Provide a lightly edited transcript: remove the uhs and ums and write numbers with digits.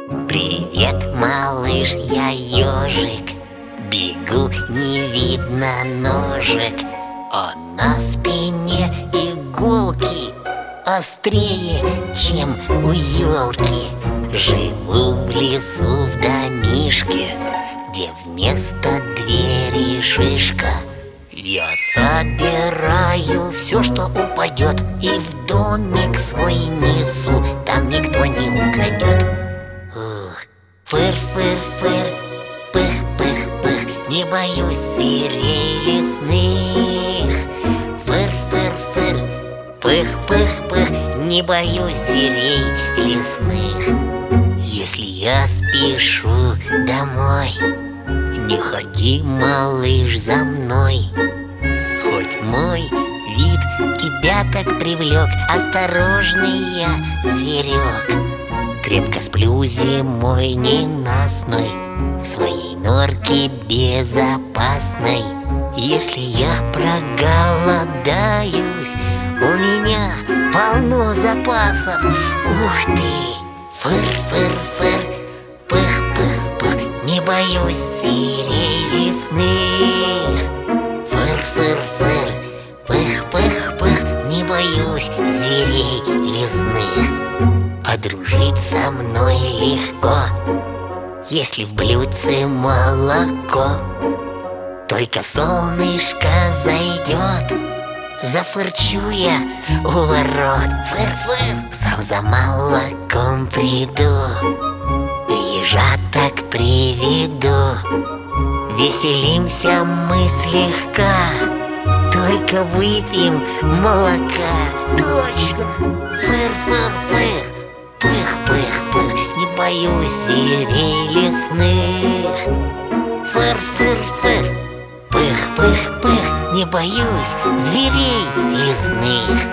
Привет, малыш, я ежик. Бегу, не видно ножек, а на спине иголки острее, чем у елки. Живу в лесу в домишке, где вместо двери шишка. Я собираю все, что упадет, и в домик свой несу, там никто не украдет. Фыр-фыр-фыр, пых-пых-пых, не боюсь зверей лесных. Фыр-фыр-фыр, пых-пых-пых, не боюсь зверей лесных. Если я спешу домой, не ходи, малыш, за мной. Хоть мой вид тебя так привлек, осторожный я зверек. Крепко сплю зимой ненастной в своей норке безопасной. Если я проголодаюсь, у меня полно запасов. Ух ты! Фыр-фыр-фыр, пых-пых-пых, не боюсь зверей лесных. Фыр-фыр-фыр, пых-пых-пых, не боюсь зверей лесных. А дружить со мной легко, если в блюдце молоко. Только солнышко зайдет, зафырчу я у ворот. Фыр-фыр, сам за молоком приду, ежа так приведу. Веселимся мы слегка, только выпьем молока. Точно! Фыр-фыр-фыр, пых-пых-пых, не боюсь зверей лесных. Фыр-фыр-фыр, пых-пых-пых, не боюсь зверей лесных.